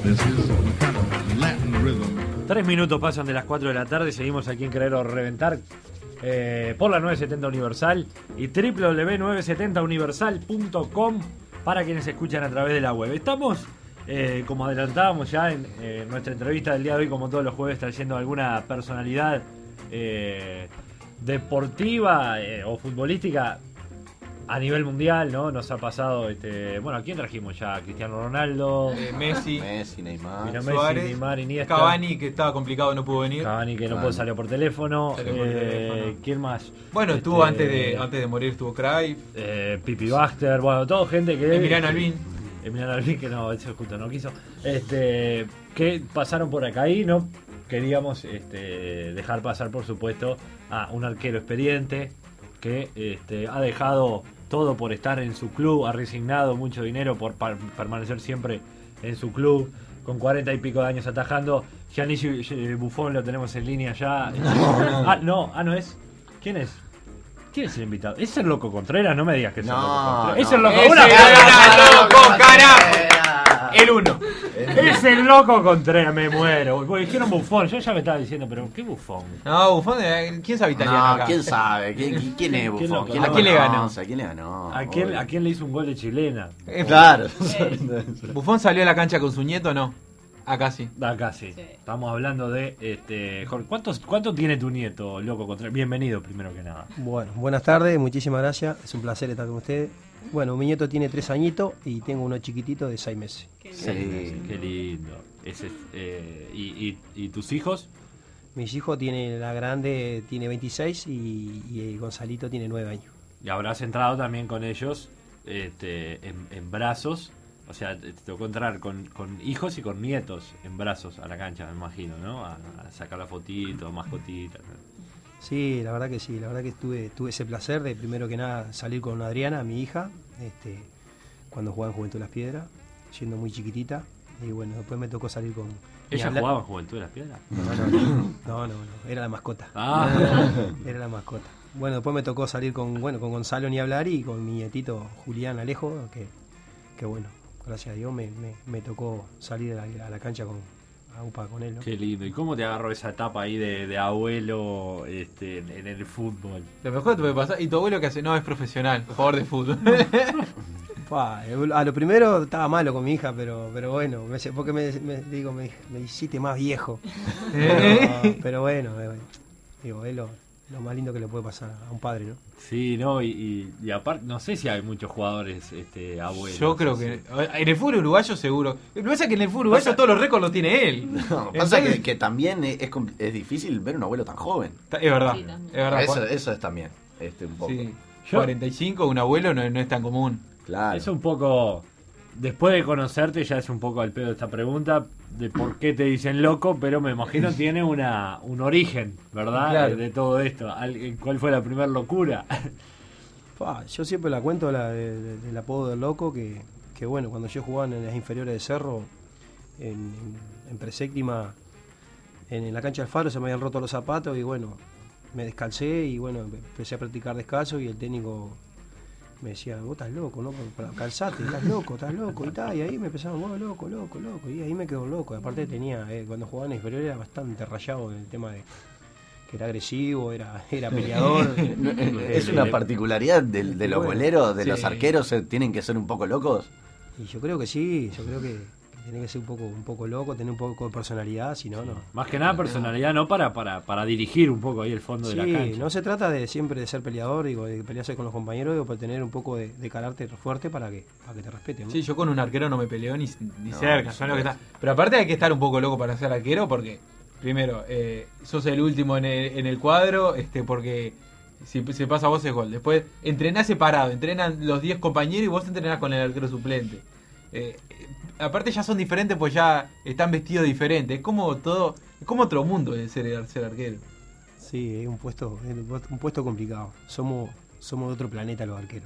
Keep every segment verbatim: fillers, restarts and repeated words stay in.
Tres minutos pasan de las cuatro de la tarde. Seguimos aquí en Querer o Reventar eh, por la novecientos setenta Universal y doble u doble u doble u punto novecientos setenta universal punto com para quienes escuchan a través de la web. Estamos, eh, como adelantábamos ya en eh, nuestra entrevista del día de hoy, como todos los jueves, trayendo alguna personalidad eh, deportiva eh, o futbolística a nivel mundial, ¿no? Nos ha pasado, este, bueno, ¿a quién trajimos ya? Cristiano Ronaldo, eh, Messi, Messi, Neymar, Messi, Suárez, Neymar, Iniesta, Cavani, que estaba complicado, no pudo venir. Cavani, que no Cavani. pudo salir por teléfono. Salió por eh, teléfono. ¿Quién más? Bueno, Este, estuvo antes de antes de morir, estuvo Cruyff, eh, Pipi Baxter, bueno, todo gente que... Emiliano Albín. Emiliano Albín, que no, ese justo no quiso. Este, que pasaron por acá y no queríamos este, dejar pasar, por supuesto, a un arquero experiente que este, ha dejado todo por estar en su club, ha resignado mucho dinero por par- permanecer siempre en su club, con cuarenta y pico de años atajando. Gianluigi Buffon lo tenemos en línea ya. ah, no, ah, no es. ¿Quién es? ¿Quién es el invitado? ¿Es el Loco Contreras? No me digas que es el No, Loco Contreras. no. Es el Loco ¡Ese una- era loco, carajo! El uno. Es el Loco Contreras, me muero. Porque dijeron Buffon, yo ya me estaba diciendo, pero ¿qué Buffon? No, Buffon, eh, ¿quién sabe italiano No, acá? quién sabe, ¿quién, quién es ¿Quién Buffon? lo- ¿Quién a lo quién le ganó? conoce? ¿A quién le ganó? ¿A quién, Obvio. ¿A quién le hizo un gol de chilena? Eh, Claro. Buffon salió a la cancha con su nieto, ¿no? Acá sí. Acá sí. Sí. Estamos hablando de este Jorge. ¿Cuántos, ¿Cuánto tiene tu nieto, Loco Contreras? Bienvenido, primero que nada. Bueno, buenas tardes, muchísimas gracias. Es un placer estar con ustedes. Bueno, mi nieto tiene tres añitos y tengo uno chiquitito de seis meses. Qué Sí. lindo. Qué lindo. Ese, eh, y, y, ¿Y tus hijos? Mis hijos tienen, la grande tiene veintiséis y, y Gonzalito tiene nueve años. Y habrás entrado también con ellos este, en, en brazos. O sea, te te tocó entrar con, con hijos y con nietos en brazos a la cancha, me imagino, ¿no? A, a sacar la fotito, mascotitas. Sí, la verdad que sí, la verdad que tuve, tuve ese placer de primero que nada salir con Adriana, mi hija, este, cuando jugaba en Juventud Las Piedras, siendo muy chiquitita. Y bueno, después me tocó salir con... ni ¿Ella hablar- jugaba en Juventud de las Piedras? No, no, no, no, no, no, era la mascota. Ah, Era la mascota. Bueno, después me tocó salir con, bueno, con Gonzalo ni hablar y con mi nietito Julián Alejo, que, que bueno, gracias a Dios me, me, me tocó salir a la, a la cancha con a UPA con él, ¿no? qué lindo. ¿Y cómo te agarró esa etapa ahí de, de abuelo este, en, en el fútbol? Lo mejor te puede pasar. ¿Y tu abuelo qué hace? No, es profesional, jugador de fútbol. Fua, a lo primero estaba malo con mi hija, pero pero bueno, me, porque me, me- digo, me, me hiciste más viejo. Pero, pero bueno, eh, digo, es lo, lo más lindo que le puede pasar a un padre, ¿no? Sí, ¿no? Y, y, y aparte, no sé si hay muchos jugadores este, abuelos. Yo creo así. que. En el fútbol uruguayo seguro. Lo que pasa es que en el fútbol uruguayo todos los récords los tiene él. No, pasa Entonces- que, que también es, es compl- es difícil ver un abuelo tan joven. Es verdad. Sí, también. Es verdad. Eso, Juan. eso es también este, un poco. Sí. Yo- cuarenta y cinco, un abuelo no, no es tan común. Claro. Es un poco. Después de conocerte, ya es un poco al pedo esta pregunta de por qué te dicen loco, pero me imagino tiene una un origen, ¿verdad? Claro. De, de todo esto. Al- ¿Cuál fue la primera locura? Fua, yo siempre la cuento, la de- de- del apodo del loco, que, que bueno, cuando yo jugaba en las inferiores de Cerro, en, en, en preséptima, en, en la cancha del Faro se me habían roto los zapatos y bueno, me descalcé y bueno, empecé a practicar descalzo y el técnico me decía, vos estás loco, ¿no? Para, calzate, estás loco, estás loco y tal, y ahí me empezaban, vos loco, loco, loco, y ahí me quedó loco. Aparte tenía, eh, cuando jugaba en inferior era bastante rayado en el tema de que era agresivo, era, era peleador. No, es una particularidad del- de, los Bueno, boleros, de sí. los arqueros, eh, tienen que ser un poco locos. Y yo creo que sí, yo creo que tiene que ser un poco, un poco loco, tener un poco de personalidad, si no, no. Más que nada personalidad, ¿no? Para, para, para dirigir un poco ahí el fondo de la Sí, cancha. no se trata de siempre de ser peleador, digo, de pelearse con los compañeros, digo, para tener un poco de, de carácter fuerte para que, para que te respeten, ¿no? Sí, yo con un arquero no me peleo ni, ni No, cerca. por ¿sabes lo que está? supuesto. Pero aparte hay que estar un poco loco para ser arquero porque, primero, eh, sos el último en el, en el cuadro, este porque si se pasa a vos es gol. Después entrenás separado, entrenan los diez compañeros y vos entrenás con el arquero suplente. Eh, eh, aparte ya son diferentes, pues ya están vestidos diferentes. Es como todo, es como otro mundo de ser, ser arquero. Sí, es un puesto, es un puesto complicado. Somos, somos de otro planeta los arqueros.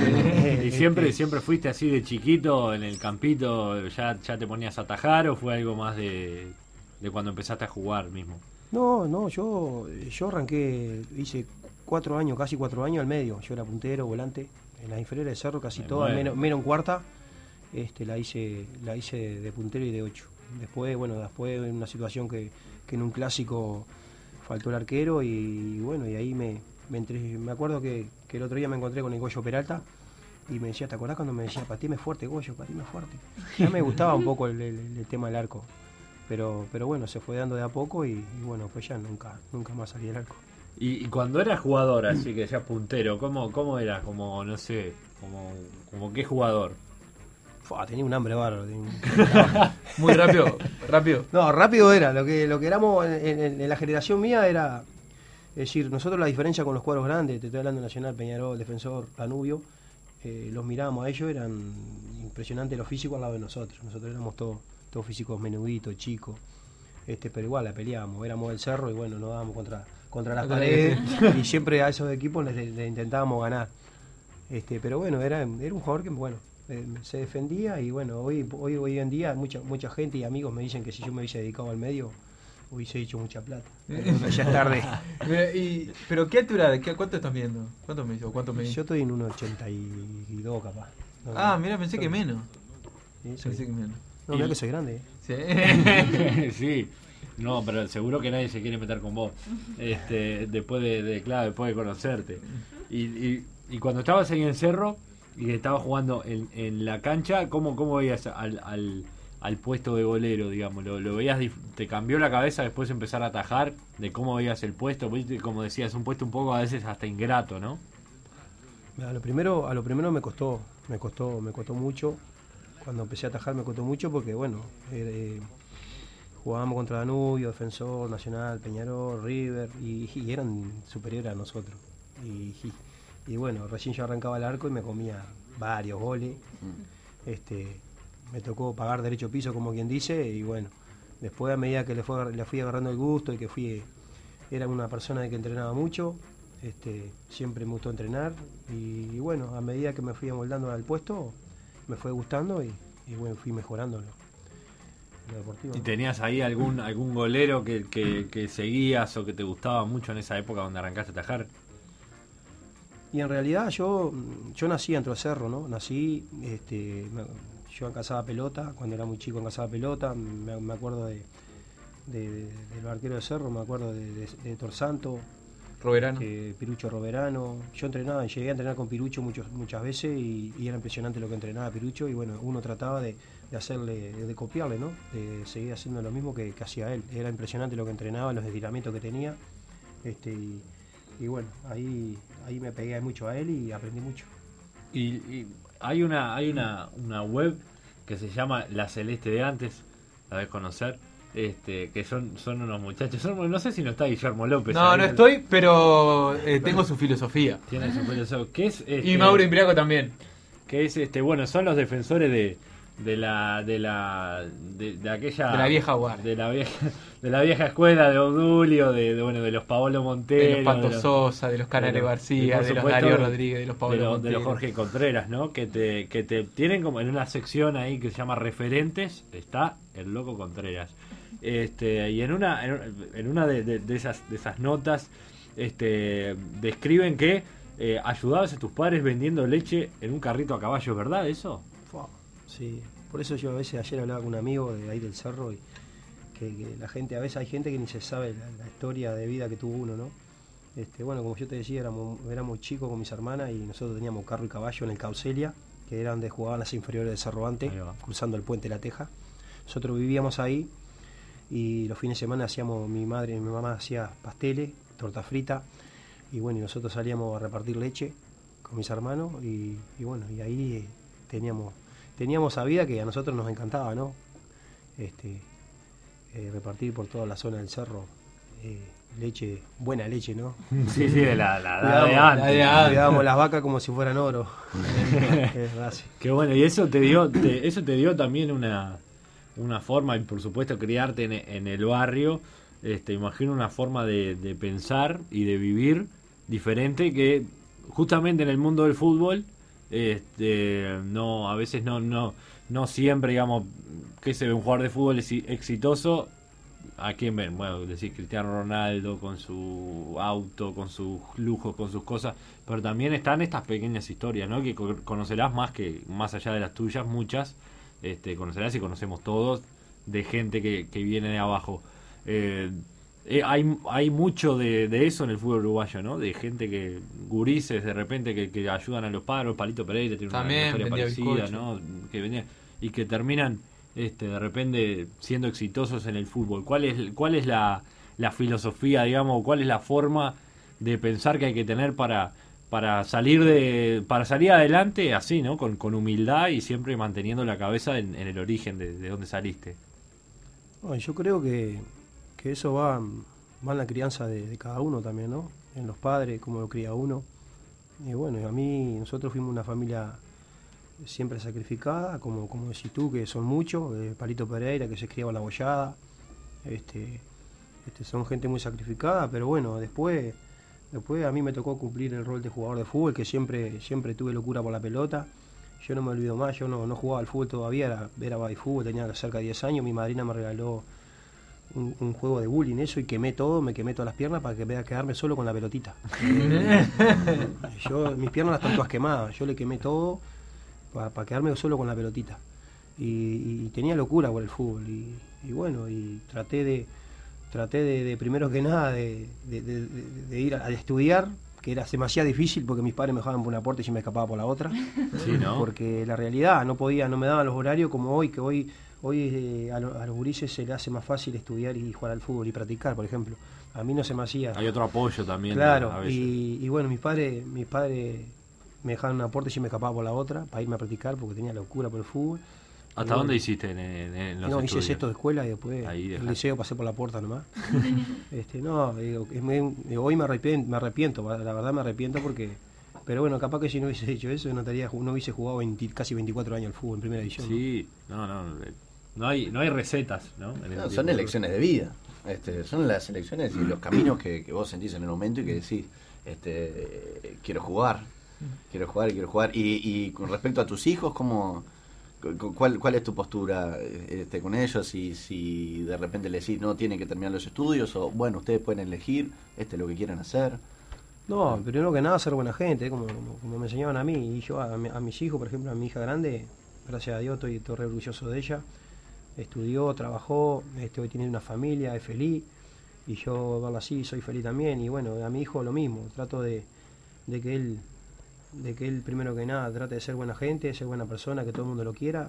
¿Y siempre, siempre fuiste así de chiquito en el campito? ¿Ya, ya te ponías a atajar o fue algo más de, de cuando empezaste a jugar mismo? No, no, yo, yo arranqué, hice cuatro años, casi cuatro años al medio. Yo era puntero, volante, en las inferiores de Cerro casi Me todas, muero. menos, menos en cuarta. Este, la hice, la hice de puntero y de ocho. después, bueno, después en una situación que, que en un clásico faltó el arquero y, y bueno, y ahí me, me, entré, me acuerdo que, que el otro día me encontré con el Goyo Peralta y me decía, ¿te acordás cuando me decía, patíme fuerte, Goyo, patíme fuerte? Ya me gustaba un poco el, el, el tema del arco, pero, pero bueno, se fue dando de a poco y, y bueno, pues ya nunca, nunca más salí del arco. Y, y cuando eras jugador, así que ya puntero, ¿cómo, cómo era? Como, no sé, como, como qué jugador. Fua, tenía un hambre bárbaro. tenía un- Muy rápido, rápido. No, rápido era. Lo que lo que éramos en, en- en la generación mía era. Es decir, nosotros la diferencia con los cuadros grandes, te estoy hablando de Nacional, Peñarol, Defensor, Danubio, eh, los mirábamos a ellos, eran impresionantes los físicos al lado de nosotros. Nosotros éramos todos todos físicos menuditos, chicos, este, pero igual la peleábamos, éramos del cerro y bueno, nos dábamos contra, contra las paredes y siempre a esos equipos les, les intentábamos ganar. Este, pero bueno, era, era un jugador que bueno, eh, se defendía y bueno, hoy, hoy, hoy en día mucha, mucha gente y amigos me dicen que si yo me hubiese dedicado al medio, hubiese hecho mucha plata. Pero bueno, ya es tarde. Mira, y, ¿pero qué altura? ¿Qué, ¿Cuánto estás viendo? ¿Cuánto me hizo? ¿Cuánto me Yo estoy en uno ochenta y dos capaz. No, Ah, no, mira, pensé que menos. sí, soy- Pensé que menos. no, mira que soy grande. eh. Sí. Sí, no, pero seguro que nadie se quiere meter con vos. Este, después de, de claro, después de conocerte. Y, y, y cuando estabas ahí en Cerro y que estabas jugando en, en la cancha, ¿cómo, cómo veías al, al, al puesto de golero, digamos? ¿Lo, lo veías, dif- te cambió la cabeza después de empezar a atajar de cómo veías el puesto? Viste, como decías, un puesto un poco a veces hasta ingrato, ¿no? A lo primero, a lo primero me costó, me costó, me costó mucho. Cuando empecé a atajar me costó mucho porque bueno, eh, jugábamos contra Danubio, Defensor, Nacional, Peñarol, River y, y eran superiores a nosotros. Y, y, y bueno, recién yo arrancaba el arco y me comía varios goles. Este, me tocó pagar derecho piso como quien dice y bueno, después a medida que le, fue, le fui agarrando el gusto y que fui, era una persona que entrenaba mucho. Este, siempre me gustó entrenar y, y bueno, a medida que me fui amoldando al puesto, me fue gustando y, y bueno, fui mejorando en lo, en lo deportivo. ¿Y ¿no? tenías ahí algún algún golero que, que, que seguías o que te gustaba mucho en esa época donde arrancaste a atajar? Y en realidad yo yo nací dentro del cerro, ¿no? Nací, este, me- yo encazaba pelota, cuando era muy chico encazaba pelota, me, me acuerdo de, de, de- de los arqueros de cerro, me acuerdo de, de, de Torsanto, Roberano. eh, Pirucho Roberano. Yo entrenaba, llegué a entrenar con Pirucho muchos, muchas veces y, y era impresionante lo que entrenaba Pirucho y bueno, uno trataba de, de hacerle, de copiarle, ¿no? De seguir haciendo lo mismo que, que hacía él. Era impresionante lo que entrenaba, los estiramientos que tenía. Este, y, y bueno, ahí, ahí me pegué mucho a él y aprendí mucho. Y, y hay una hay una, una web que se llama La Celeste de Antes, la debes conocer, este, que son son unos muchachos, son, no sé si no está Guillermo López. No, ahí. no estoy, pero eh, tengo su filosofía. Tiene su filosofía, que es este, Y Mauro Imbriaco también. que es este bueno, son los defensores de de la de la de, de aquella De la vieja guardia. de la vieja de la vieja escuela de Obdulio, de, de bueno, de los Paolo Montero, De los Pato de los- Sosa, de los Canales de los- y García, por de los supuesto, Darío de- Rodríguez, de los Pablo de, los- de los Montero. Jorge Contreras, ¿no? Que te, que te tienen como en una sección ahí que se llama referentes, está el loco Contreras. Este, y en una en, en una de, de- de esas de esas notas este describen que eh, ayudabas a tus padres vendiendo leche en un carrito a caballo, ¿verdad eso? Fua, sí, por eso yo a veces ayer hablaba con un amigo de ahí del cerro y que, que la gente, a veces hay gente que ni se sabe la, la historia de vida que tuvo uno, ¿no? Este, bueno, como yo te decía, éramos, éramos chicos con mis hermanas y nosotros teníamos carro y caballo en el Caucelia, que era donde jugaban las inferiores de Cerro Ante, Ahí va. cruzando el puente La Teja. Nosotros vivíamos ahí y los fines de semana hacíamos, mi madre y mi mamá hacía pasteles, torta frita y bueno, y nosotros salíamos a repartir leche con mis hermanos y, y bueno, y ahí eh, teníamos teníamos esa vida que a nosotros nos encantaba, ¿no? Este, eh, repartir por toda la zona del cerro eh, leche, buena leche, ¿no? Sí, sí, de la, la, la Cuidábamos- de antes. la de antes. Cuidábamos las vacas como si fueran oro. Es así. Qué bueno, y eso te dio te- eso te dio también una una forma, y por supuesto criarte en, en el barrio, este imagino una forma de, de pensar y de vivir diferente que justamente en el mundo del fútbol este no a veces no no no siempre, digamos, que se ve un jugador de fútbol exi- exitoso. ¿A quién ven? Bueno, decís Cristiano Ronaldo con su auto, con sus lujos, con sus cosas, pero también están estas pequeñas historias, ¿no? Que co- conocerás más que más allá de las tuyas, muchas, este, conocerás y conocemos todos de gente que, que viene de abajo. Eh, eh, hay, hay mucho de, de eso en el fútbol uruguayo, ¿no? De gente que, gurises de repente que, que ayudan a los paros, Palito Pereira tiene una También historia vendía parecida, bizcocho. ¿no? Que venía, y que terminan este, de repente siendo exitosos en el fútbol. ¿Cuál es, cuál es la, la filosofía, digamos, cuál es la forma de pensar que hay que tener para, para salir de para salir adelante así, ¿no? Con, con humildad y siempre manteniendo la cabeza en, en el origen de, de donde saliste? No, yo creo que, que eso va, va en la crianza de, de cada uno también, ¿no? En los padres, cómo lo cría uno. Y bueno, a mí, nosotros fuimos una familia siempre sacrificada, como, como decís tú, que son muchos, eh, Palito Pereira, que se criaba en la bollada, este, este, son gente muy sacrificada, pero bueno, después, después a mí me tocó cumplir el rol de jugador de fútbol, que siempre, siempre tuve locura por la pelota. Yo no me olvido más, yo no, no jugaba al fútbol todavía, era, era baby fútbol, tenía cerca de diez años, mi madrina me regaló un, un juego de bullying, eso, y quemé todo, me quemé todas las piernas para que vea quedarme solo con la pelotita. Yo, mis piernas las están todas quemadas, yo le quemé todo para, para quedarme solo con la pelotita. Y, y tenía locura por el fútbol, y, y bueno, y traté de, traté de, de primero que nada, de, de, de, de, de ir a, a estudiar, que era demasiado difícil porque mis padres me dejaban por una puerta y yo me escapaba por la otra. Sí, ¿no? Porque la realidad no podía, no me daban los horarios como hoy, que hoy hoy eh, a, lo, a los gurises se le hace más fácil estudiar y jugar al fútbol y practicar, por ejemplo. A mí no se me hacía. Hay otro apoyo también. Claro, a veces. y, y bueno, mis padres, mis padres me dejaban una puerta y yo me escapaba por la otra para irme a practicar porque tenía locura por el fútbol. ¿Hasta Y dónde bueno, hiciste en, en, en los no, estudios? hice sexto de escuela y después Ahí el dejaste. liceo pasé por la puerta nomás. este, no, digo, es muy- digo, hoy me arrepiento, me arrepiento, la verdad me arrepiento porque, pero bueno, capaz que si no hubiese hecho eso no, estaría, no hubiese jugado veinte, casi veinticuatro años al fútbol en primera división. ¿no? Sí, no, no, no hay, no hay recetas, ¿no? En ese No, tipo son de- elecciones de vida. Este, son las elecciones y los caminos que, que vos sentís en el momento y que decís, este, eh, quiero jugar, quiero jugar y quiero jugar. Y, y con respecto a tus hijos, ¿cómo, cu- cuál, ¿cuál es tu postura este, con ellos? Si, si de repente le decís, no, tienen que terminar los estudios, o bueno, ustedes pueden elegir este lo que quieran hacer. No, primero que nada ser buena gente, ¿eh? como, como, como me enseñaban a mí, y yo a, mi- a mis hijos, por ejemplo, a mi hija grande, gracias a Dios estoy, estoy re orgulloso de ella. Estudió, trabajó, este, hoy tiene una familia, es feliz, y yo verla así soy feliz también. Y bueno, a mi hijo lo mismo, trato de, de que él, de que él primero que nada trate de ser buena gente, ser buena persona, que todo el mundo lo quiera,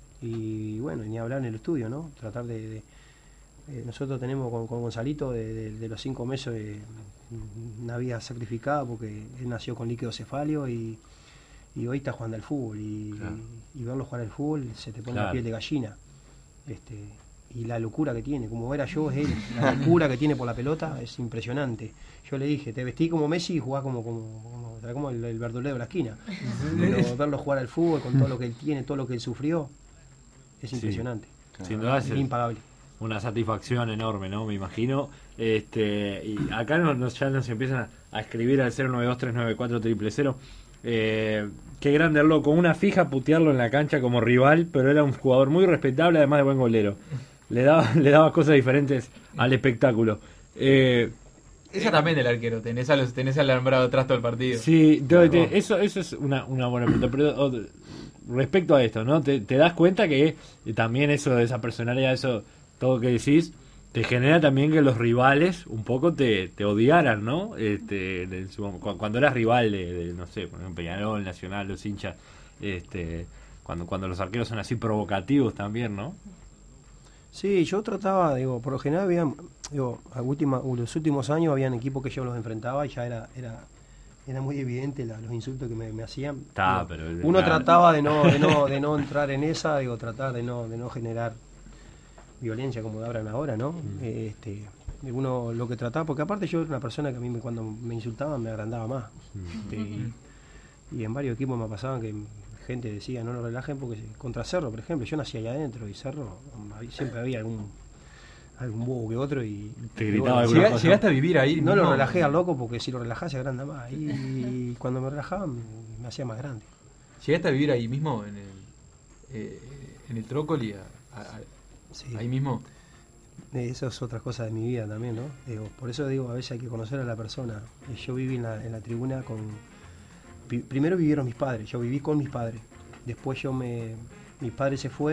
y bueno, ni hablar en el estudio, ¿no? Tratar de, de- eh, nosotros tenemos con, con Gonzalito de, de- de los cinco meses eh, una vida sacrificada porque él nació con líquido cefalio y, y hoy está jugando al fútbol y, Claro. y verlo jugar al fútbol se te pone Claro. la piel de gallina. Este, y la locura que tiene, como era yo, es él, la locura que tiene por la pelota es impresionante. Yo le dije, te vestí como Messi y jugás como, como, como, como el, el verdulero de la esquina. Pero verlo jugar al fútbol con todo lo que él tiene, todo lo que él sufrió, es Sí. impresionante. Sin duda es Es impagable. una satisfacción enorme, ¿no? Me imagino. Este, y acá nos, nos- ya nos empiezan a, a escribir al cero nueve dos tres nueve cuatro cero cero cero. Eh, qué grande el loco. Una fija putearlo en la cancha como rival, pero era un jugador muy respetable, además de buen golero. Le daba, le daba cosas diferentes al espectáculo. Eh, Esa también del arquero, tenés, a los, tenés alambrado atrás todo el partido. Sí, te- te- eso, eso es una, una buena pregunta. Pero o, respecto a esto, ¿no? Te, te das cuenta que también eso de esa personalidad, eso, todo que decís, te genera también que los rivales un poco te, te odiaran, ¿no? Este, en su- cu- cuando eras rival de, de, no sé, por ejemplo, Peñarol, Nacional, los hinchas, este, cuando, cuando los arqueros son así provocativos también, ¿no? Sí, yo trataba, digo, por lo general había, digo, a última, los últimos años habían equipos que yo los enfrentaba y ya era, era, era muy evidente la- los insultos que me, me hacían. Está, Digo, pero- uno claro. trataba de no, de no, de no entrar en esa, digo, tratar de no, de no generar violencia como hablan ahora, ¿no? Eh, Este, uno lo que trataba, porque aparte yo era una persona que a mí me- cuando me insultaban me agrandaba más. Este, y, y en varios equipos me pasaban que gente decía no lo relajen porque se- contra Cerro, por ejemplo, yo nací allá adentro y Cerro había- siempre había algún algún bobo que otro y Te y gritaba bueno, alguna Llega- cosa. ¿Llegaste a vivir ahí? no lo mismo? relajé al loco porque si lo relajás se agranda más y, y cuando me relajaban me hacía más grande. ¿Llegaste a vivir ahí mismo, en el, eh, en el Trócoli? a- a- a- Sí. Ahí mismo. Eso es otra cosa de mi vida también, ¿no? Digo, por eso digo, a veces hay que conocer a la persona. Eh, Yo viví en la, en la tribuna con... pi- Primero vivieron mis padres, yo viví con mis padres. Después yo me... Mis padres se fueron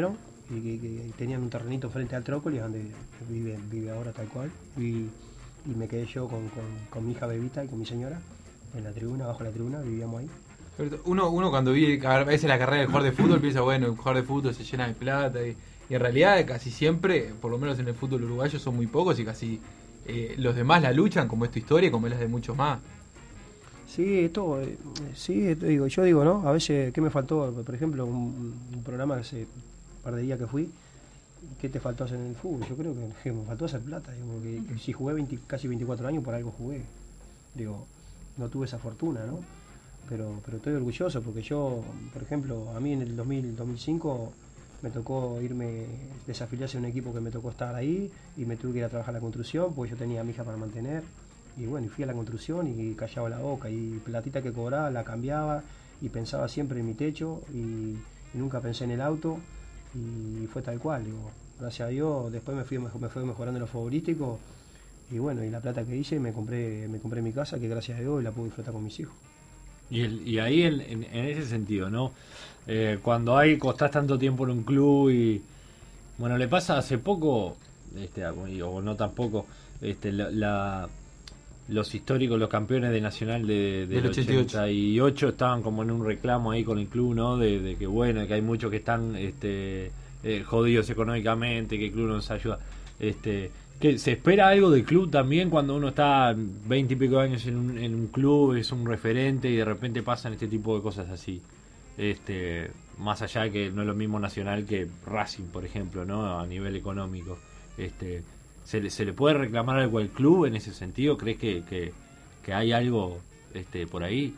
y que, que tenían un terrenito frente al Trócoli, donde vive, vive ahora tal cual, y, y me quedé yo con, con, con mi hija Bebita y con mi señora en la tribuna, abajo de la tribuna, vivíamos ahí. Uno, uno cuando vive a veces la carrera del jugador de fútbol piensa, bueno, el jugador de fútbol se llena de plata, y, y en realidad casi siempre, por lo menos en el fútbol uruguayo, son muy pocos y casi eh, los demás la luchan, como es tu historia, como es la de muchos más. Sí, esto, eh, sí, esto digo, yo digo, ¿no? A veces, ¿qué me faltó? Por ejemplo, un, un programa que hace un par de días que fui, ¿qué te faltó hacer en el fútbol? Yo creo que, que me faltó hacer plata, digo, porque si jugué veinte, casi veinticuatro años, por algo jugué. Digo, no tuve esa fortuna, ¿no? Pero, pero estoy orgulloso porque yo, por ejemplo, a mí en el dos mil, dos mil cinco me tocó irme, desafiliarse a un equipo que me tocó estar ahí y me tuve que ir a trabajar a la construcción porque yo tenía a mi hija para mantener. Y bueno, y fui a la construcción y callaba la boca y platita que cobraba la cambiaba y pensaba siempre en mi techo y, y nunca pensé en el auto y fue tal cual, digo, gracias a Dios después me fui, me fui mejorando en lo futbolístico y bueno, y la plata que hice me compré me compré mi casa que gracias a Dios la pude disfrutar con mis hijos. Y, el, y ahí en, en, en ese sentido, ¿no? Eh, cuando hay costás tanto tiempo en un club y bueno, le pasa hace poco, este, o no tampoco, este, la, la los históricos, los campeones de Nacional de, de del ochenta y ocho. ochenta y ocho estaban como en un reclamo ahí con el club, ¿no? De, de que bueno, que hay muchos que están este, eh, jodidos económicamente, que el club no nos ayuda. Este, que se espera algo del club también cuando uno está veinte y pico de años en un, en un club, es un referente y de repente pasan este tipo de cosas así. Este, más allá de que no es lo mismo Nacional que Racing, por ejemplo, ¿no? A nivel económico. Este, ¿Se le, ¿Se le puede reclamar algo al club en ese sentido? ¿Crees que, que, que hay algo este, por ahí?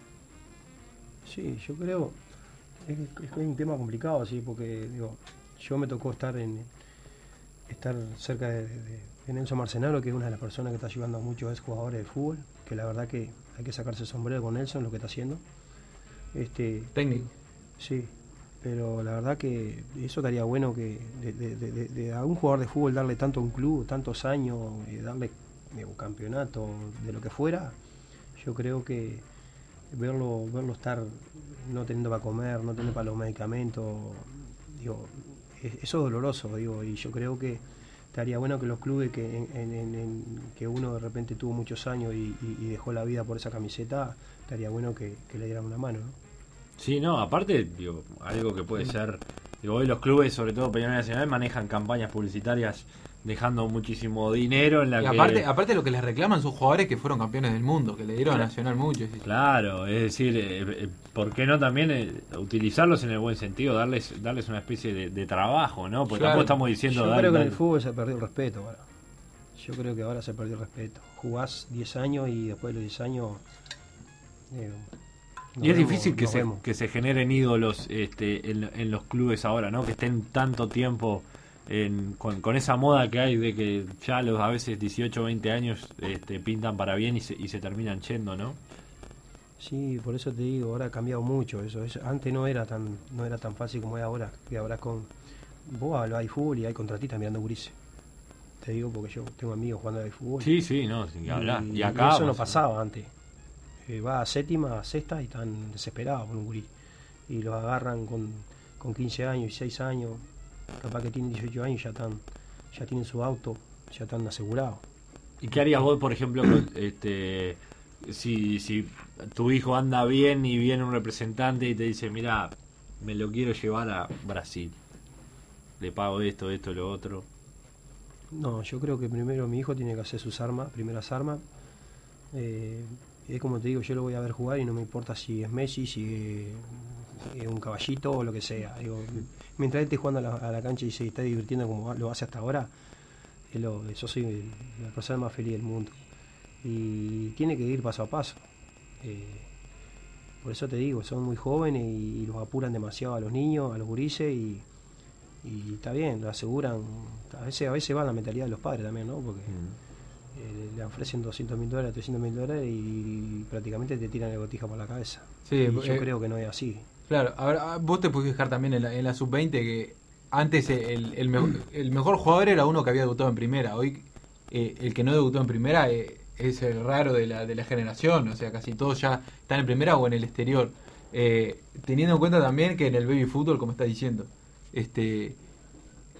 Sí, yo creo es, es un tema complicado, sí, porque digo, yo me tocó estar en estar cerca de, de, de Nelson Marcenaro, que es una de las personas que está ayudando a muchos ex jugadores de fútbol, que la verdad que hay que sacarse el sombrero con Nelson, lo que está haciendo. Este, técnico. Sí. Pero la verdad que eso estaría bueno que de, de, de, de a un jugador de fútbol darle tanto a un club, tantos años, eh, darle eh, un campeonato, de lo que fuera, yo creo que verlo verlo estar no teniendo para comer, no teniendo para los medicamentos, digo, es, eso es doloroso, digo, y yo creo que estaría bueno que los clubes que en, en, en, que uno de repente tuvo muchos años y, y, y dejó la vida por esa camiseta, estaría bueno que, que le dieran una mano, ¿no? Sí, no, aparte, digo, algo que puede ser, digo, hoy los clubes, sobre todo Peñarol Nacional, manejan campañas publicitarias dejando muchísimo dinero en la y que... aparte, aparte lo que les reclaman son jugadores que fueron campeones del mundo, que le dieron claro. a Nacional mucho. Sí. Claro, es decir, eh, eh, ¿por qué no también eh, utilizarlos en el buen sentido, darles darles una especie de, de trabajo, ¿no? Porque claro. tampoco estamos diciendo... Yo dar, creo que dar... en el fútbol se perdió el respeto ahora. Yo creo que ahora se perdió el respeto. Jugás diez años y después de los diez años... Digo, y es vemos, difícil que se, vemos. que se generen ídolos este, en, en los clubes ahora, ¿no? Que estén tanto tiempo en, con, con esa moda que hay de que ya los a veces dieciocho o veinte años este, pintan para bien y se, y se terminan yendo, ¿no? Sí, por eso te digo, ahora ha cambiado mucho eso. eso antes no era tan no era tan fácil como es ahora. Que ahora con vos hay fútbol y hay contratistas mirando gurises. Te digo porque yo tengo amigos jugando al fútbol. Sí, sí, no, sin hablar. Y, Y acá y eso no más, pasaba antes. Eh, va a séptima, a sexta y están desesperados por un gurí. Y los agarran con, con quince años, dieciséis años, capaz que tienen dieciocho años y ya están, ya tienen su auto, ya están asegurados. ¿Y qué harías vos, por ejemplo, con, este, si, si tu hijo anda bien y viene un representante y te dice, mira, me lo quiero llevar a Brasil, le pago esto, esto, lo otro? No, yo creo que primero mi hijo tiene que hacer sus armas, primeras armas. Eh, es como te digo, yo lo voy a ver jugar y no me importa si es Messi, si es un caballito o lo que sea. Digo, mientras él esté jugando a la, a la cancha y se está divirtiendo como lo hace hasta ahora, es lo, yo soy la persona más feliz del mundo. Y tiene que ir paso a paso. Eh, por eso te digo, son muy jóvenes y, y los apuran demasiado a los niños, a los gurises y, y está bien, lo aseguran. A veces, a veces va la mentalidad de los padres también, ¿no? Porque mm. eh, le ofrecen doscientos mil dólares, trescientos mil dólares y prácticamente te tiran el botija por la cabeza. Sí, y eh, yo creo que no es así. Claro, ahora vos te puedes fijar también en la, en la sub veinte que antes el, el, mejor, el mejor jugador era uno que había debutado en primera. Hoy eh, el que no debutó en primera eh, es el raro de la, de la generación, o sea, casi todos ya están en primera o en el exterior. Eh, teniendo en cuenta también que en el baby fútbol, como estás diciendo, este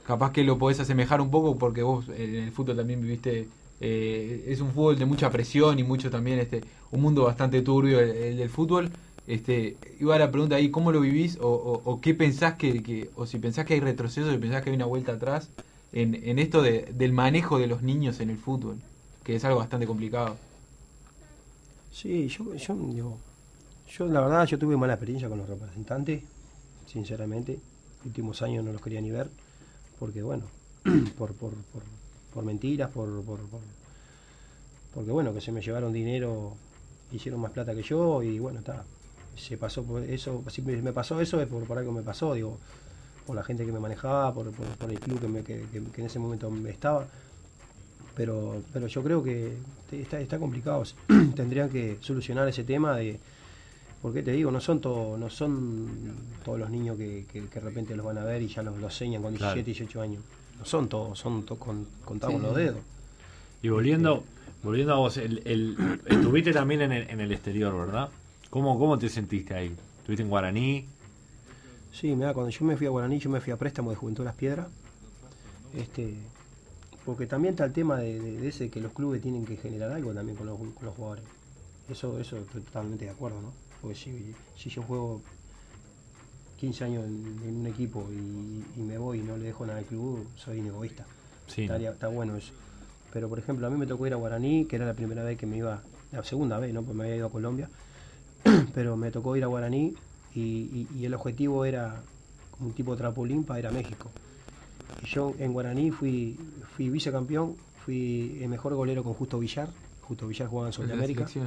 capaz que lo podés asemejar un poco porque vos en el fútbol también viviste, eh, es un fútbol de mucha presión y mucho también, este un mundo bastante turbio el, el del fútbol. Este, iba a la pregunta ahí, ¿cómo lo vivís o, o, o qué pensás que, que, o si pensás que hay retroceso, si pensás que hay una vuelta atrás en, en esto de, del manejo de los niños en el fútbol, que es algo bastante complicado? Sí, yo, yo, digo, yo la verdad yo tuve mala experiencia con los representantes, sinceramente, últimos años no los quería ni ver, porque bueno, por, por, por, por mentiras, por, por, por, porque bueno, que se me llevaron dinero, hicieron más plata que yo y bueno, está. Se pasó por eso, si me pasó eso es por, por algo que me pasó, digo, por la gente que me manejaba, por, por, por el club que, me, que, que, que en ese momento estaba, pero pero yo creo que está, está complicado. Tendrían que solucionar ese tema de, porque te digo, no son todo, no son todos los niños que, que, que de repente los van a ver y ya los, los señan con diecisiete, dieciocho años, no son todos, son todos con, contados Sí. con los dedos. Y volviendo, volviendo a vos, el, el, estuviste también en el, en el exterior, ¿verdad? ¿Cómo, ¿Cómo te sentiste ahí? ¿Estuviste en Guaraní? Sí, mira, cuando yo me fui a Guaraní, yo me fui a préstamo de Juventud Las Piedras, este, porque también está el tema de, de, de ese que los clubes tienen que generar algo también con los, con los jugadores. Eso, eso estoy totalmente de acuerdo, ¿no? Porque si, si yo juego quince años en, en un equipo y, y me voy y no le dejo nada al club, soy un egoísta. Sí. Estaría, está bueno eso. Pero por ejemplo, a mí me tocó ir a Guaraní, que era la primera vez que me iba, la segunda vez, ¿no? Porque me había ido a Colombia. Pero me tocó ir a Guaraní y, y, y el objetivo era como un tipo de trampolín para ir a México. Y yo en Guaraní fui, fui vicecampeón, fui el mejor golero con Justo Villar. Justo Villar jugaba en Sudamérica. Sí.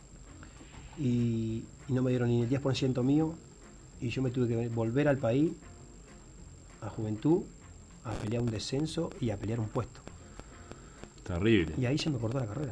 Y, y no me dieron ni el diez por ciento mío. Y yo me tuve que volver al país, a Juventud, a pelear un descenso y a pelear un puesto. Terrible. Y ahí se me cortó la carrera.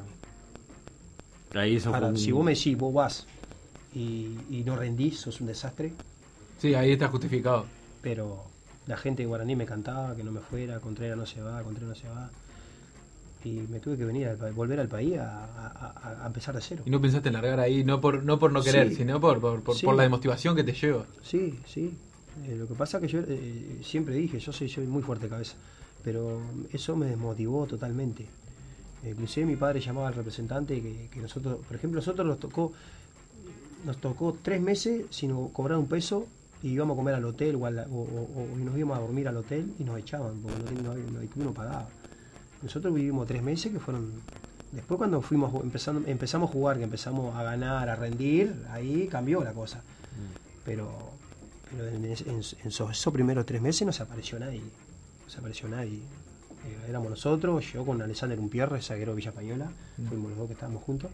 Ahí eso Ahora, fue un- si vos me decís, vos vas y, y no rendís, sos un desastre. Sí, ahí está justificado. Pero la gente de Guaraní me cantaba que no me fuera, Contreras no se va, Contreras no se va. Y me tuve que venir al, pa- volver al país a, a- a- a empezar de cero. Y no pensaste en largar ahí, no por no por no querer, Sí. sino por, por, por, Sí. por la desmotivación que te lleva. Sí, sí. Eh, lo que pasa es que yo eh, siempre dije, yo soy, soy muy fuerte de cabeza, pero eso me desmotivó totalmente. Eh, inclusive mi padre llamaba al representante que, que nosotros, por ejemplo, nosotros nos tocó, nos tocó tres meses sin cobrar un peso y íbamos a comer al hotel o, a la- o, o- o nos íbamos a dormir al hotel y nos echaban porque no, no, no, el club no pagaba. Nosotros vivimos tres meses que fueron. Después cuando fuimos empezando, empezamos a jugar, que empezamos a ganar, a rendir, ahí cambió la cosa. Pero, pero en, en- en esos, esos primeros tres meses no se apareció nadie. No se apareció nadie. Eh, éramos nosotros, yo con Alexander Umpierre, zaguero de Villa Española, Mm. fuimos los dos que estábamos juntos.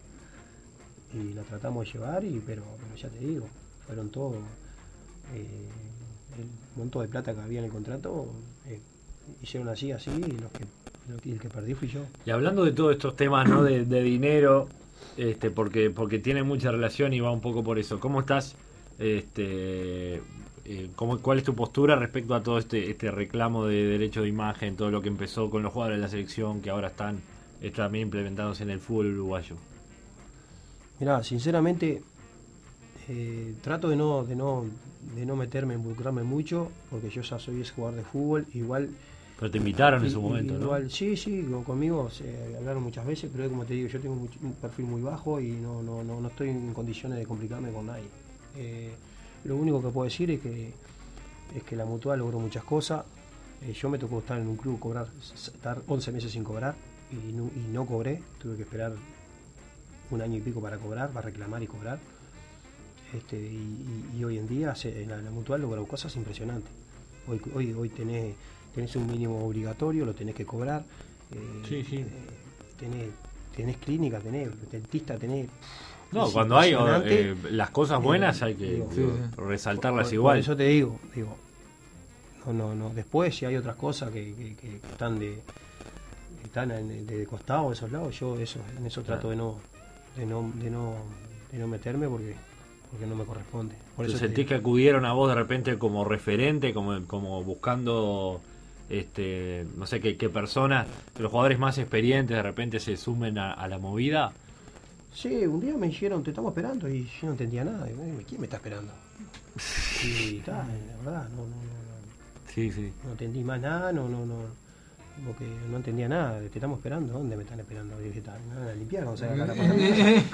Y la tratamos de llevar, y pero, pero ya te digo, fueron todos. Eh, el monto de plata que había en el contrato, eh, hicieron así, así, y los que, lo que- el que perdí fui yo. Y hablando de todos estos temas, ¿no? de, de dinero, este, porque porque tiene mucha relación y va un poco por eso. ¿Cómo estás? Este, eh, ¿cómo, ¿Cuál es tu postura respecto a todo este este reclamo de derecho de imagen, todo lo que empezó con los jugadores de la selección que ahora están eh, también implementados en el fútbol uruguayo? Mirá, sinceramente, eh, trato de no, de no de no meterme, involucrarme mucho, porque yo ya soy ex jugador de fútbol, igual. Pero te invitaron en y- su momento, ¿no? igual, sí, sí, con- conmigo se hablaron muchas veces, pero como te digo, yo tengo much- un perfil muy bajo y no, no, no, no estoy en condiciones de complicarme con nadie. Eh, lo único que puedo decir es que es que la Mutual logró muchas cosas. Eh, yo me tocó estar en un club, cobrar, s- estar once meses sin cobrar y no, y no cobré, tuve que esperar un año y pico para cobrar, para reclamar y cobrar. Este, y, y- y hoy en día se, la, la Mutual logró cosas impresionantes. Hoy, hoy, hoy tenés, tenés un mínimo obligatorio, lo tenés que cobrar. eh, Sí, sí. eh, tenés, tenés clínica, tenés dentista, tenés. No, es cuando hay impresionante. eh, las cosas buenas hay que Digo, sí, sí. resaltarlas Por- igual. Por eso te digo, digo, no, no, no. Después si hay otras cosas que, que, que están de que están en- de costado de esos lados, yo eso, en eso trato de no, de no, de no, de no meterme porque, porque no me corresponde. Por ¿Tú eso te sentís que acudieron a vos de repente como referente, como, como buscando, este, no sé qué, qué persona, que los jugadores más experientes de repente se sumen a, a la movida? Sí, un día me dijeron, te estamos esperando, y yo no entendía nada. Digo, "Eh, ¿quién me está esperando?" Y está, la verdad, no, no, no, no. Sí, sí. No entendí más nada, no, no, no. Como que no entendía nada, te estamos esperando, ¿dónde me están esperando? Dije, "Está, me van a limpiar, vamos a sacar la cosa".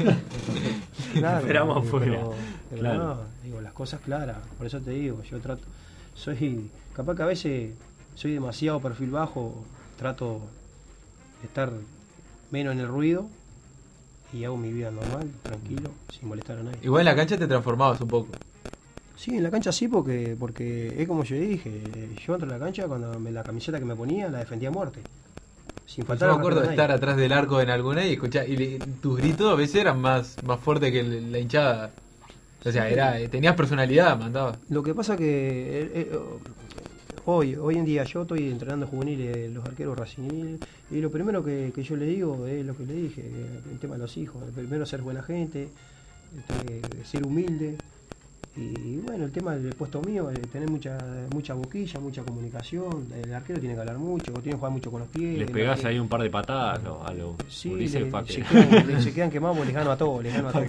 Claro, Esperamos pero, afuera. pero Claro. no, digo, las cosas claras, por eso te digo, yo trato, soy, capaz que a veces soy demasiado perfil bajo, trato de estar menos en el ruido y hago mi vida normal, tranquilo, sin molestar a nadie. Igual en la cancha te transformabas un poco. Sí, en la cancha sí, porque porque es como yo dije, yo entro a la cancha cuando me, la camiseta que me ponía la defendía a muerte. Sin Yo faltar me al acuerdo de respeto a estar nadie. atrás del arco en alguna y escuchar, y le- tus gritos a veces eran más, más fuertes que el- la hinchada. O sea, era, eh, tenías personalidad, mandaba. Lo que pasa que eh, eh, hoy hoy en día yo estoy entrenando juveniles, los arqueros racing, y lo primero que, que yo le digo es lo que le dije, eh, el tema de los hijos. El primero ser buena gente, este, ser humilde. Y bueno, el tema del puesto mío, eh, tener mucha mucha boquilla, mucha comunicación. El arquero tiene que hablar mucho, tiene que jugar mucho con los pies. Les no pegás tiene- ahí un par de patadas ¿no? a los Sí, Ulises le- pa' que- se, quedan, le- se quedan quemados, les gano a todos, les gano a todos.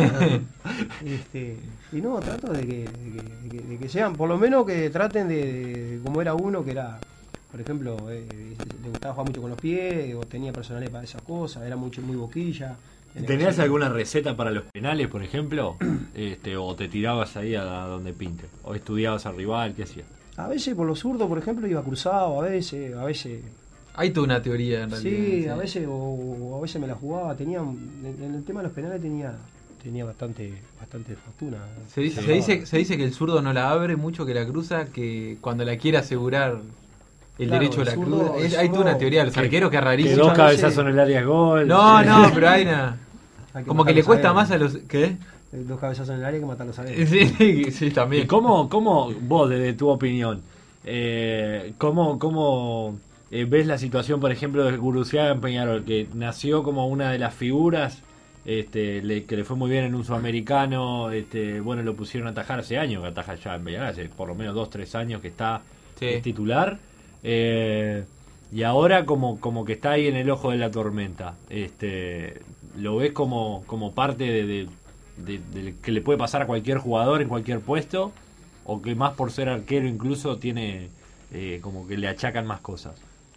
Este, y no, trato de que, de, que, de que- de que sean, por lo menos que traten de, de- como era uno, que era, por ejemplo, eh, le gustaba jugar mucho con los pies, o tenía personalidad para esas cosas, era mucho muy boquilla. ¿Tenías alguna receta para los penales, por ejemplo? Este, ¿O te tirabas ahí a donde pinte? ¿O estudiabas al rival? ¿Qué hacías? A veces por los zurdos, por ejemplo, iba cruzado, a veces, a veces... Hay toda una teoría en realidad. Sí, a veces o, o a veces me la jugaba, tenía en, en el tema de los penales tenía tenía bastante bastante fortuna. Se dice, Sí. se, dice, se dice que el zurdo no la abre mucho, que la cruza, que cuando la quiere asegurar el Claro, derecho el la zurdo- cruza. el Es- hay toda una zurdo- teoría de los que- arqueros que es Que rarísimo. dos muchas cabezazos veces- en el área es gol. No, no, pero hay una. Hay que Como que le matarlos cuesta él. más a los. ¿Qué? Eh, Dos cabezazos en el área hay que matarlos a él. Sí, sí, ¿Y también. cómo, cómo vos, desde tu opinión, eh, cómo, cómo eh, ves la situación, por ejemplo, de Gurucea en Peñarol, que nació como una de las figuras, este, le- que le fue muy bien en un sudamericano, este, bueno, lo pusieron a atajar hace años, que ataja ya en Peñarol, hace por lo menos dos, tres años que está Sí. es titular, eh, y ahora como, como que está ahí en el ojo de la tormenta, este, lo ves como, como parte de, de- de- de que le puede pasar a cualquier jugador en cualquier puesto, o que más por ser arquero incluso tiene eh, como que le achacan más cosas.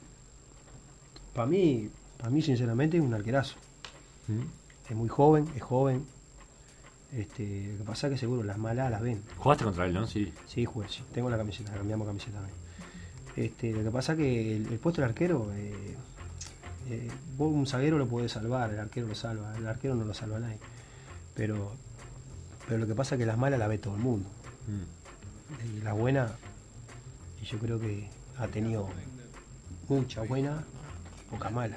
Para mí, para mí sinceramente es un arquerazo. Es muy joven, es joven. Este, lo que pasa es que seguro las malas las ven. ¿Jugaste contra él, no? Sí. Sí, jugué, sí. Tengo la camiseta, cambiamos camiseta también. Este, lo que pasa es que el, el puesto del arquero, eh, eh, vos un zaguero lo podés salvar, el arquero lo salva, el arquero no lo salva a nadie. Pero, pero lo que pasa es que las malas las ve todo el mundo. Mm. Y la buena, y yo creo que ha tenido mucha buena, poca mala.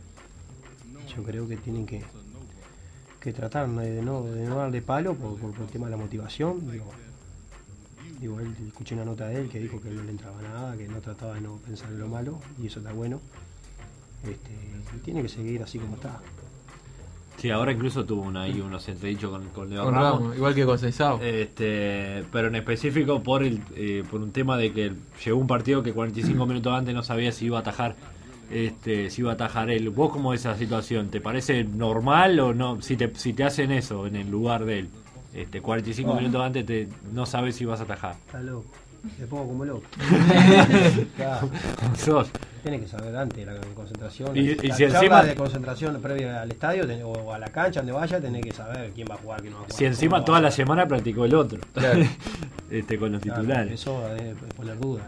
Yo creo que tienen que, que tratar de no, de no darle palo por, por, por el tema de la motivación. Digo, digo, él, escuché una nota de él que dijo que no le entraba nada, que no trataba de no pensar en lo malo, y eso está bueno. Este, y tiene que seguir así como está. Sí, ahora incluso tuvo una, ahí unos entredichos con, con Leo Con Ramos. Ramos, igual que con Sensao. Este, pero en específico por el eh, por un tema de que llegó un partido que cuarenta y cinco minutos antes no sabía si iba a atajar este si iba a atajar él. ¿Vos cómo ves esa situación? ¿Te parece normal o no? Si te si te hacen eso en el lugar de él, este cuarenta y cinco minutos antes te no sabes si vas a atajar. Está loco. Me pongo como loco. Claro. Sos. Tiene que saber antes la concentración. Y- y la si charla encima- de concentración previa al estadio ten- o a la cancha donde vaya, tenés que saber quién va a jugar, quién no va a jugar. Si encima cómo toda va la a- semana practicó el otro. Claro. este con los Claro, titulares. eso es poner dudas.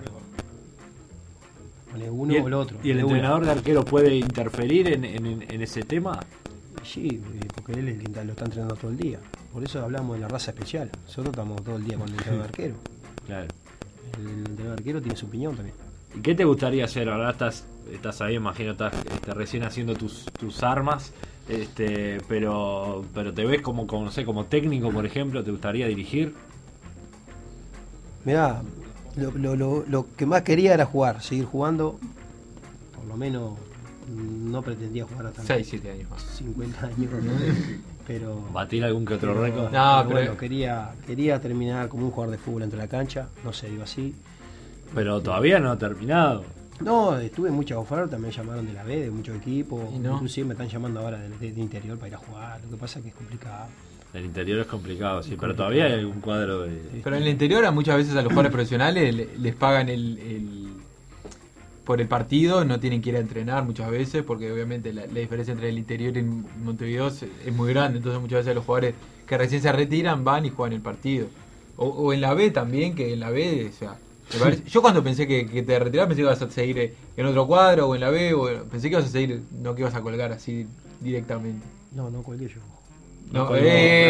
Pone uno ¿Y o el el, otro. y el de una. entrenador de arquero puede interferir en, en, en ese tema? Sí, eh, porque él es el que lo está entrenando todo el día. Por eso hablamos de la raza especial. Nosotros estamos todo el día con el entrenador de arquero. Claro. El, el entrenador de arquero tiene su opinión también. ¿Y qué te gustaría hacer? Ahora estás, estás ahí, imagino, estás este, recién haciendo tus, tus armas, este, pero pero te ves como, como, no sé, como técnico, por ejemplo, ¿te gustaría dirigir? Mirá, lo, lo, lo, lo que más quería era jugar, seguir jugando. Por lo menos mm, no pretendía jugar hasta seis, siete años más. cincuenta años. Pero, ¿Batir algún que otro pero- récord? No, pero pero- bueno, quería, quería terminar como un jugador de fútbol entre la cancha. No se dio así. Pero todavía no ha terminado. No, estuve en muchas ofertas, me llamaron de la B, de muchos equipos, ¿Y no? inclusive me están llamando ahora de, de- de interior para ir a jugar, lo que pasa es que es complicado. El interior es complicado, sí, pero todavía hay algún cuadro de... Pero en el interior a muchas veces a los jugadores profesionales le- les pagan el, el- por el partido, no tienen que ir a entrenar muchas veces, porque obviamente la, la diferencia entre el interior y Montevideo es, es muy grande, entonces muchas veces los jugadores que recién se retiran van y juegan el partido. O, o en la B también, que en la B, o sea, me parece- yo cuando pensé que, que te retirabas pensé que ibas a seguir en otro cuadro o en la B, o pensé que ibas a seguir, no que ibas a colgar así directamente. No, no colgué yo. No, colgó.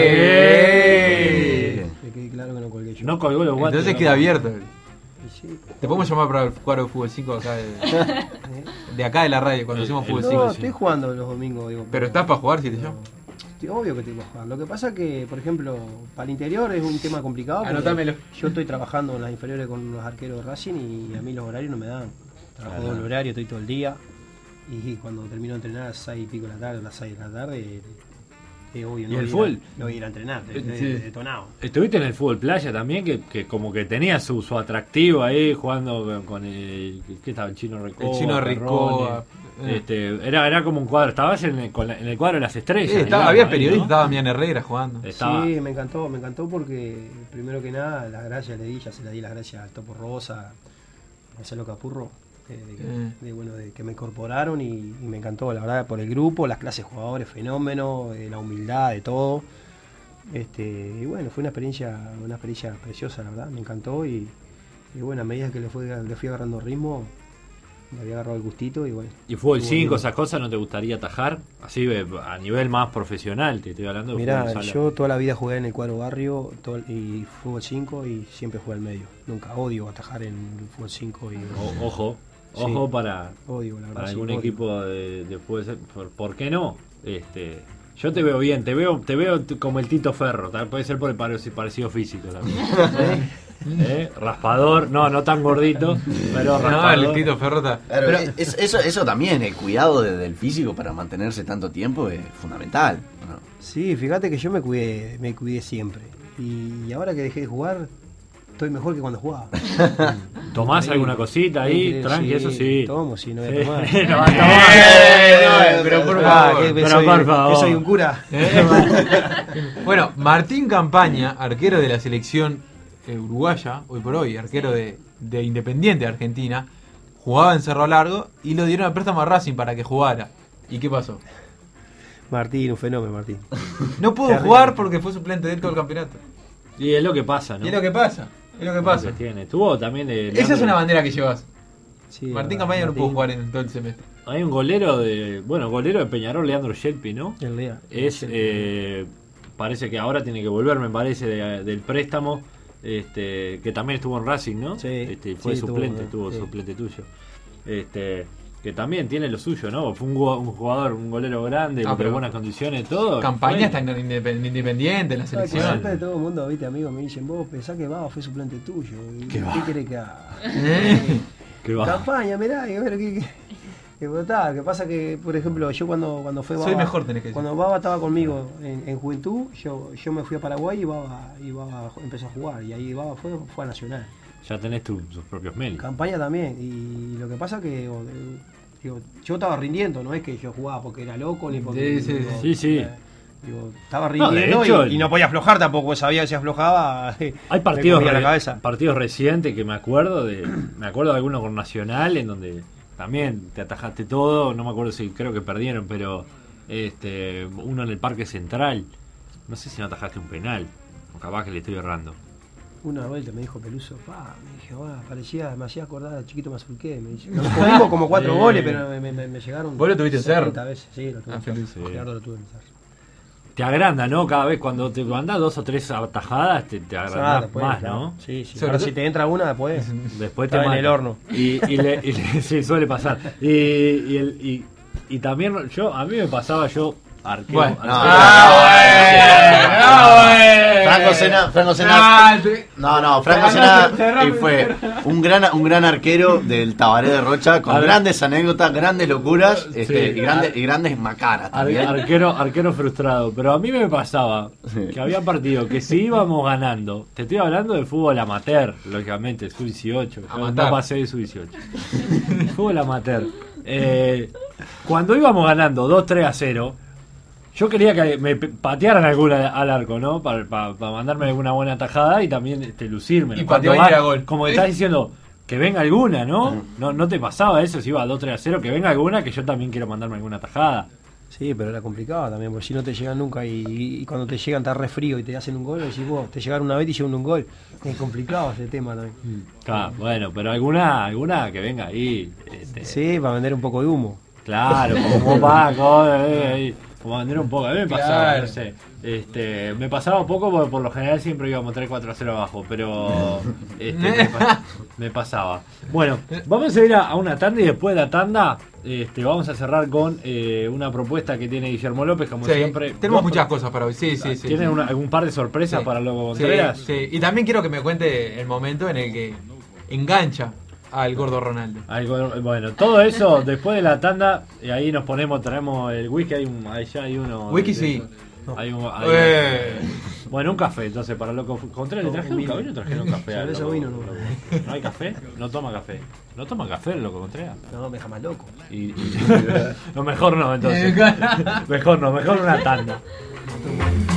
¡eh! Que quede claro que no colgué yo. No colgó los guantes. Entonces ¿no? queda abierto. Y sí. Te podemos llamar para el cuadro de fútbol cinco acá de, ¿Eh? de acá de la radio cuando El- hacemos el- fútbol No, cinco. estoy jugando los domingos, digo. Pero estás para jugar si te llamo. Estoy obvio que estoy para jugar. Lo que pasa que, por ejemplo, para el interior es un tema complicado. porque Anotámelo. Yo estoy trabajando en las inferiores con los arqueros de Racing y a mí los horarios no me dan. Trabajo Claro. doble horario, estoy todo el día. Y cuando termino de entrenar a las seis y pico de la tarde, a las seis de la tarde, es obvio. ¿Y no el voy a ir a- fútbol? No voy a ir a entrenar, de- Eh, de- sí. detonado. Estuviste en el fútbol playa también, que, que como que tenía su, su atractivo ahí, jugando con- con el... ¿Qué estaba? El Chino Recoba. El Chino Recoba, Perrone. eh. Este, era, era como un cuadro. Estabas en el, con la- en el cuadro de las estrellas. Eh, estaba- digamos, había ahí, periodistas, ¿no? estaba Damián Herrera jugando. Estaba... Sí, me encantó, me encantó porque primero que nada las gracias le di, ya se le di las gracias al Topo Rosa, a Marcelo Capurro, eh, de, que, Mm. de, bueno, de que me incorporaron y, y me encantó, la verdad, por el grupo, las clases de jugadores, fenómeno, eh, la humildad de todo. Este, y bueno, fue una experiencia, una experiencia preciosa, la verdad, me encantó y, y bueno, a medida que le, fue, le fui agarrando ritmo, me había agarrado el gustito y bueno. ¿Y fútbol estuvo cinco, lindo. esas cosas no te gustaría atajar? Así eh, a nivel más profesional, te estoy hablando de Mirá, fútbol sala. yo toda la vida jugué en el cuadro barrio todo el- y fútbol cinco y siempre jugué al medio. Nunca odio atajar en el fútbol cinco y O- ojo, Sí. ojo para, odio, la verdad. para sí, algún odio. equipo de, de fútbol. ¿Por, por qué no? Este, yo te veo bien, te veo te veo t- como el Tito Ferro, tal, puede ser por el pare- parecido físico también. ¿Eh? Raspador, no, no tan gordito, pero No, raspador. el Tito Ferrota. Claro, Pero- es- eso, eso también, el cuidado de- del físico para mantenerse tanto tiempo es fundamental. ¿no? Sí, fíjate que yo me cuidé, me cuidé siempre. Y ahora que dejé de jugar, estoy mejor que cuando jugaba. ¿Tomás alguna cosita ahí? Increíble, Tranqui, sí, eso sí. Tomo, si no voy a Sí. tomar. No va a tomar. Eh, pero por Ah, favor. que- que pero soy, por favor. que soy un cura. Bueno, Martín Campaña, arquero de la selección eh, uruguaya, hoy por hoy, arquero de, de Independiente de Argentina, jugaba en Cerro Largo y lo dieron a préstamo a Racing para que jugara. ¿Y qué pasó? Martín, un fenómeno, Martín. No pudo Terrible. jugar porque fue suplente de él todo el campeonato. Y es lo que pasa, ¿no? Y es lo que pasa, es lo que pasa. Lo que tiene. Tuvo también de Esa es una bandera que llevas. Sí, Martín verdad, Campaña no Martín, pudo jugar en todo el semestre. Hay un golero de. Bueno, golero de Peñarol, Leandro Shelpi, ¿no? el día. Es. Eh, parece que ahora tiene que volver, me parece, de- del préstamo. Este, que también estuvo en Racing, ¿no? Sí, Este, fue sí, suplente, estuvo, estuvo sí. suplente tuyo. Este, que también tiene lo suyo, ¿no? Fue un, gu- un jugador, un golero grande, Ah, de pero- buenas condiciones, todo. Campaña Fue- está en Independ- Independiente, en la Ah, que siempre selección. todo el mundo, viste, amigos, me dicen, vos pensás que Baba fue suplente tuyo. ¿Qué, ¿Qué va? querés que haga? ¿Eh? que va. Campaña, mirá, y a ver qué. qué- qué votá. Que pasa que, por ejemplo, yo cuando, cuando fue Baba. Soy mejor, tenés que decir. Cuando Baba estaba conmigo en, en juventud, yo, yo me fui a Paraguay y Baba, y Baba empezó a jugar. Y ahí Baba fue, fue a Nacional. Ya tenés tu- tus propios mails. Campaña también. Y lo que pasa que digo, eh, digo, yo estaba rindiendo, no es que yo jugaba porque era loco ni porque. Sí, sí, digo, sí, sí. eh, digo, estaba No, de rindiendo hecho, y, y no podía aflojar tampoco, sabía que si aflojaba. Hay partidos, me comía la re- cabeza. partidos recientes que me acuerdo de. Me acuerdo de algunos con Nacional en donde también te atajaste todo. No me acuerdo si creo que perdieron, pero este uno en el Parque Central. No sé si no atajaste un penal. O capaz que le estoy errando. Una vuelta me dijo Peluso, pa, me dije, va, parecía, me hacía acordar a Chiquito Mazurqué. Me dice, nos comimos como cuatro Sí. goles, pero me, me- me llegaron. ¿Vos lo tuviste en Cerro? setenta veces, sí, lo tuve Ah, en Cerro. feliz. Sí. Gerardo lo tuve en Cerro. Te agranda, ¿no? Cada vez cuando te mandas dos o tres atajadas, te, te Ah, agranda después, más, claro. ¿no? Sí, sí. Sobre Ahora todo- si te entra una, después. Después te Está en mata. el horno. Y, y le, y le- sí, suele pasar. Y, y, el- y, y también yo, a mí me pasaba yo arquero. Bueno. arquero- Ah, bueno. Franco Sena, Franco Sena. Ah, te- No, no, Franco Te Sena agarraste, te agarraste. y fue un gran, un gran arquero del Tabaré de Rocha con A ver. grandes anécdotas, grandes locuras este, Sí. y, grandes, y grandes macaras Ar- también. arquero, arquero frustrado. Pero a mí me pasaba Sí. que había partidos que si íbamos ganando, te estoy hablando de fútbol amateur, lógicamente, sub dieciocho. yo Amateur. No pasé de sub dieciocho. Fútbol amateur. Eh, cuando íbamos ganando dos tres a cero, Yo quería que me pe- patearan alguna al arco, ¿no? Para, para, para mandarme alguna buena tajada y también este, lucirme. Y Cuanto pateaba y más- era gol. Como estás diciendo, que venga alguna, ¿no? ¿no? No te pasaba eso, si iba a dos tres a cero, que venga alguna, que yo también quiero mandarme alguna tajada. Sí, pero era complicado también, porque si no te llegan nunca y, y cuando te llegan está re frío y te hacen un gol, decís vos, te llegaron una vez y llegan un gol. Es complicado ese tema también. Ah, bueno, pero alguna alguna que venga ahí. Este, Sí, para vender un poco de humo. Claro, como Paco, eh, ahí, como vender un poco. A mí me pasaba, Claro. no sé. Este, me pasaba un poco porque por lo general siempre íbamos tres cuatro a cero abajo, pero este, me, pa- me pasaba. Bueno, vamos a ir a, a una tanda y después de la tanda este, vamos a cerrar con eh, una propuesta que tiene Guillermo López, como Sí, siempre. tenemos ¿Vos- muchas cosas para hoy. Sí, sí, sí. ¿Tienen sí. una- algún par de sorpresas Sí. para Loco Sí, Contreras? sí. Y también quiero que me cuente el momento en el que engancha al gordo Ronaldo. Algo, bueno, todo eso después de la tanda, y ahí nos ponemos, traemos el whisky, hay un, ahí ya hay uno. Whisky de- sí. Hay un, hay- Eh. Bueno, un café, entonces para Loco Contreras, ¿le trajeron un café? ¿No trajeron café? a Cerveza, Loco? vino, no. ¿No hay café? No toma café. ¿No toma café el Loco Contreras? No, me deja más loco. Y, y- no, mejor no, entonces. Mejor no, mejor una tanda.